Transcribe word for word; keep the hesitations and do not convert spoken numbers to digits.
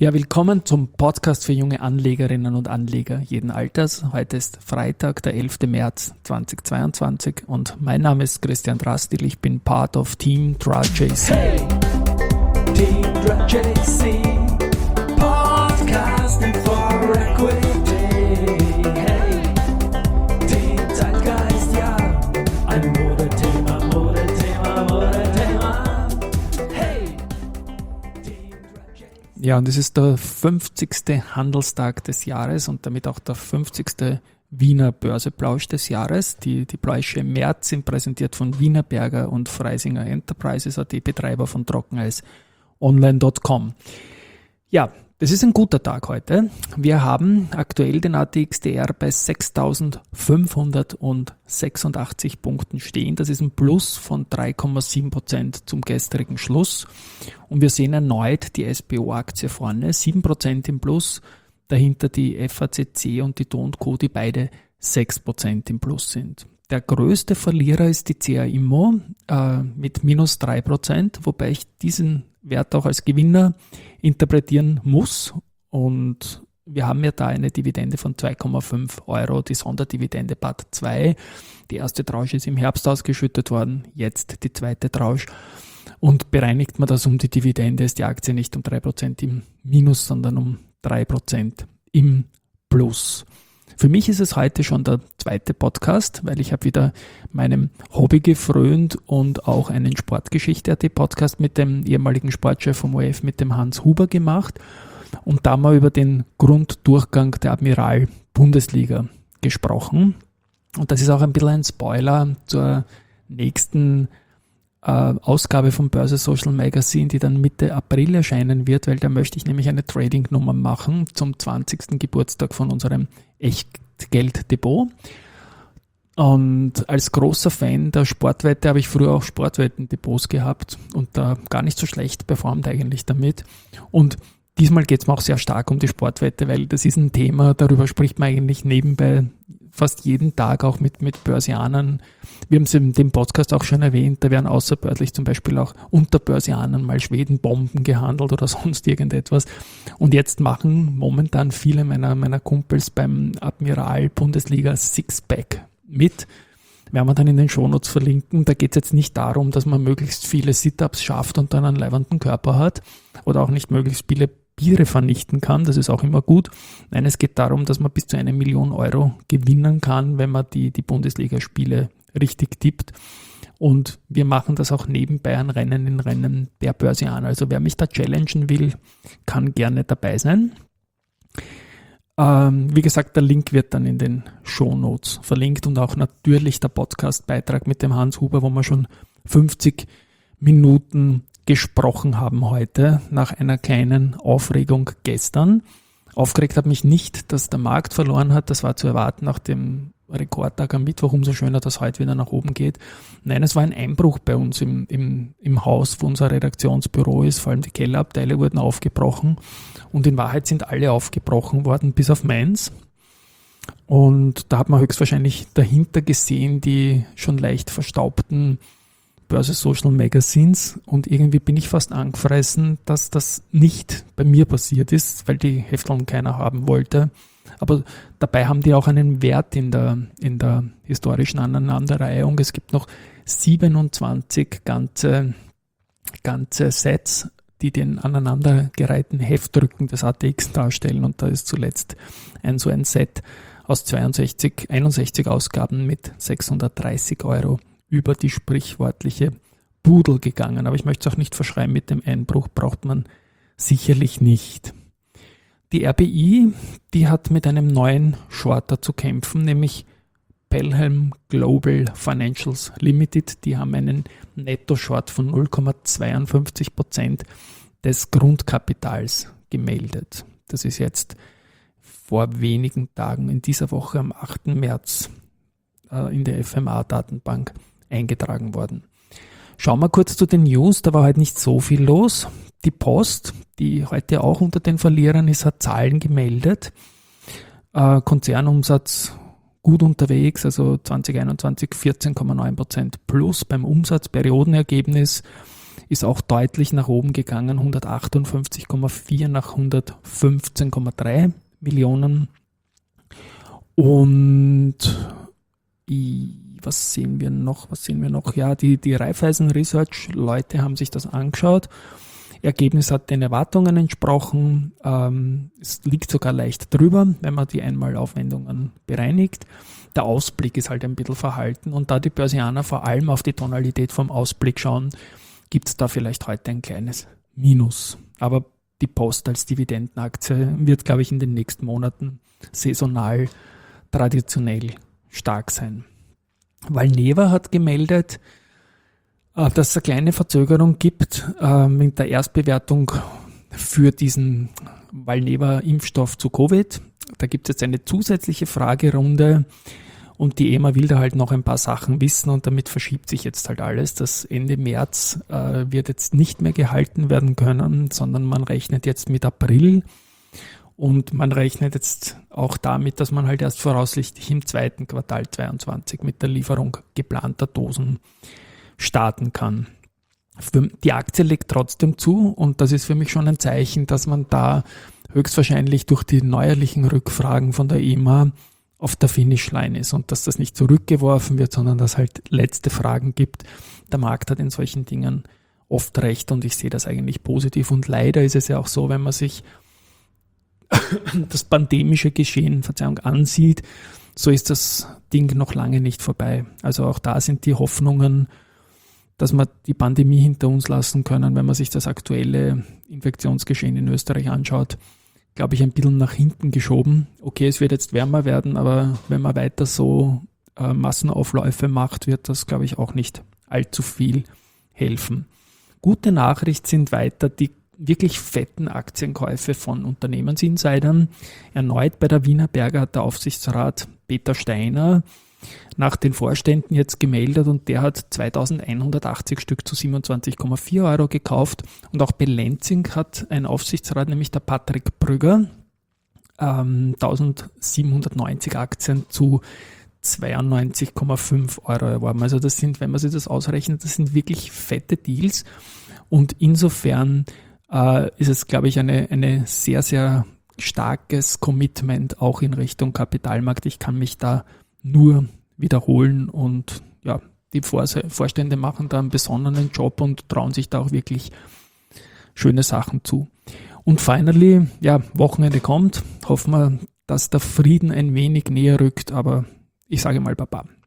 Ja, willkommen zum Podcast für junge Anlegerinnen und Anleger jeden Alters. Heute ist Freitag, der elfter März zweitausendzweiundzwanzig und mein Name ist Christian Drastil. Ich bin Part of Team D R A J C. Hey, Team D R A J C, Podcasting for Equity. Hey, Team Zeitgeist, ja, ein Modethema, Modethema, Modethema. Hey, Team D R A J C. Ja, und es ist der fünfzigste Handelstag des Jahres und damit auch der fünfzigste Wiener Börseplausch des Jahres. Die, die Pläusche im März sind präsentiert von Wienerberger und Freisinger Enterprises, A T, Betreiber von Trockeneis online Punkt com. Ja, das ist ein guter Tag heute. Wir haben aktuell den A T X T R bei sechstausendfünfhundertsechsundachtzig Punkten stehen. Das ist ein Plus von drei Komma sieben Prozent zum gestrigen Schluss. Und wir sehen erneut die S B O-Aktie vorne, sieben Prozent im Plus. Dahinter die F A C C und die D O und Co., die beide sechs Prozent im Plus sind. Der größte Verlierer ist die C A Immo äh, mit minus drei Prozent, wobei ich diesen Wert auch als Gewinner interpretieren muss. Und wir haben ja da eine Dividende von zwei Komma fünf Euro, die Sonderdividende B A T zwei. Die erste Tranche ist im Herbst ausgeschüttet worden, jetzt die zweite Tranche. Und bereinigt man das um die Dividende, ist die Aktie nicht um drei Prozent im Minus, sondern um drei Prozent im Plus. Für mich ist es heute schon der zweite Podcast, weil ich habe wieder meinem Hobby gefrönt und auch einen Sportgeschichte-A T Podcast mit dem ehemaligen Sportchef vom O R F, mit dem Hans Huber gemacht und da mal über den Grunddurchgang der Admiral-Bundesliga gesprochen. Und das ist auch ein bisschen ein Spoiler zur nächsten äh, Ausgabe vom Börse Social Magazine, die dann Mitte April erscheinen wird, weil da möchte ich nämlich eine Trading-Nummer machen zum zwanzigsten Geburtstag von unserem Echtgeld-Depot. Und als großer Fan der Sportwette habe ich früher auch Sportwetten-Depots gehabt und da gar nicht so schlecht performt eigentlich damit. Und diesmal geht es mir auch sehr stark um die Sportwette, weil das ist ein Thema, darüber spricht man eigentlich nebenbei fast jeden Tag auch mit, mit Börsianern. Wir haben es in dem Podcast auch schon erwähnt, da werden außerbörslich zum Beispiel auch unter Börsianern mal Schwedenbomben gehandelt oder sonst irgendetwas. Und jetzt machen momentan viele meiner, meiner Kumpels beim Admiral Bundesliga Sixpack mit. Werden wir dann in den Shownotes verlinken. Da geht es jetzt nicht darum, dass man möglichst viele Sit-Ups schafft und dann einen leibenden Körper hat oder auch nicht möglichst viele Biere vernichten kann, das ist auch immer gut. Nein, es geht darum, dass man bis zu eine Million Euro gewinnen kann, wenn man die, die Bundesligaspiele richtig tippt. Und wir machen das auch nebenbei an Rennen in Rennen der Börsianer. Also wer mich da challengen will, kann gerne dabei sein. Ähm, wie gesagt, der Link wird dann in den Shownotes verlinkt und auch natürlich der Podcast-Beitrag mit dem Hans Huber, wo wir schon fünfzig Minuten gesprochen haben heute, nach einer kleinen Aufregung gestern. Aufgeregt hat mich nicht, dass der Markt verloren hat, das war zu erwarten nach dem Rekordtag am Mittwoch, umso schöner, dass heute wieder nach oben geht. Nein, es war ein Einbruch bei uns im, im, im Haus, wo unser Redaktionsbüro ist, vor allem die Kellerabteile wurden aufgebrochen und in Wahrheit sind alle aufgebrochen worden, bis auf meins. Und da hat man höchstwahrscheinlich dahinter gesehen, die schon leicht verstaubten Börse Social Magazines und irgendwie bin ich fast angefressen, dass das nicht bei mir passiert ist, weil die Hefteln keiner haben wollte. Aber dabei haben die auch einen Wert in der, in der historischen Aneinanderreihung. Es gibt noch siebenundzwanzig ganze, ganze Sets, die den aneinandergereihten Heftrücken des A T X darstellen und da ist zuletzt ein so ein Set aus zweiundsechzig, einundsechzig Ausgaben mit sechshundertdreißig Euro über die sprichwörtliche Pudel gegangen. Aber ich möchte es auch nicht verschreiben, mit dem Einbruch braucht man sicherlich nicht. Die R B I, die hat mit einem neuen Shorter zu kämpfen, nämlich Pelham Global Financials Limited. Die haben einen Netto-Short von null Komma zweiundfünfzig Prozent des Grundkapitals gemeldet. Das ist jetzt vor wenigen Tagen in dieser Woche am achten März äh, in der F M A-Datenbank eingetragen worden. Schauen wir kurz zu den News, da war heute nicht so viel los. Die Post, die heute auch unter den Verlierern ist, hat Zahlen gemeldet. Äh, Konzernumsatz gut unterwegs, also zwanzig einundzwanzig vierzehn Komma neun Prozent plus beim Umsatzperiodenergebnis ist auch deutlich nach oben gegangen, hundertachtundfünfzig Komma vier nach hundertfünfzehn Komma drei Millionen. Und was sehen wir noch? Was sehen wir noch? Ja, die, die Raiffeisen Research Leute haben sich das angeschaut. Ergebnis hat den Erwartungen entsprochen. Ähm, es liegt sogar leicht drüber, wenn man die Einmalaufwendungen bereinigt. Der Ausblick ist halt ein bisschen verhalten. Und da die Börsianer vor allem auf die Tonalität vom Ausblick schauen, gibt es da vielleicht heute ein kleines Minus. Aber die Post als Dividendenaktie wird, glaube ich, in den nächsten Monaten saisonal traditionell stark sein. Valneva hat gemeldet, dass es eine kleine Verzögerung gibt äh, mit der Erstbewertung für diesen Valneva-Impfstoff zu Covid. Da gibt es jetzt eine zusätzliche Fragerunde und die E M A will da halt noch ein paar Sachen wissen und damit verschiebt sich jetzt halt alles. Das Ende März äh, wird jetzt nicht mehr gehalten werden können, sondern man rechnet jetzt mit April und man rechnet jetzt auch damit, dass man halt erst voraussichtlich im zweiten Quartal zweiundzwanzig mit der Lieferung geplanter Dosen starten kann. Die Aktie legt trotzdem zu und das ist für mich schon ein Zeichen, dass man da höchstwahrscheinlich durch die neuerlichen Rückfragen von der E M A auf der Finishline ist und dass das nicht zurückgeworfen wird, sondern dass halt letzte Fragen gibt. Der Markt hat in solchen Dingen oft recht und ich sehe das eigentlich positiv und leider ist es ja auch so, wenn man sich das pandemische Geschehen, Verzeihung, ansieht, so ist das Ding noch lange nicht vorbei. Also auch da sind die Hoffnungen, dass wir die Pandemie hinter uns lassen können, wenn man sich das aktuelle Infektionsgeschehen in Österreich anschaut, glaube ich, ein bisschen nach hinten geschoben. Okay, es wird jetzt wärmer werden, aber wenn man weiter so äh, Massenaufläufe macht, wird das, glaube ich, auch nicht allzu viel helfen. Gute Nachricht sind weiter die wirklich fetten Aktienkäufe von Unternehmensinsidern. Erneut bei der Wienerberger hat der Aufsichtsrat Peter Steiner nach den Vorständen jetzt gemeldet und der hat zweitausendeinhundertachtzig Stück zu siebenundzwanzig Komma vier Euro gekauft und auch bei Lenzing hat ein Aufsichtsrat, nämlich der Patrick Brügger, ähm, eintausendsiebenhundertneunzig Aktien zu zweiundneunzig Komma fünf Euro erworben. Also das sind, wenn man sich das ausrechnet, das sind wirklich fette Deals und insofern äh, ist es, glaube ich, eine, eine sehr, sehr starkes Commitment auch in Richtung Kapitalmarkt. Ich kann mich da nur wiederholen und ja, die Vorstände machen da einen besonderen Job und trauen sich da auch wirklich schöne Sachen zu. Und finally, ja, Wochenende kommt, hoffen wir, dass der Frieden ein wenig näher rückt, aber ich sage mal Baba.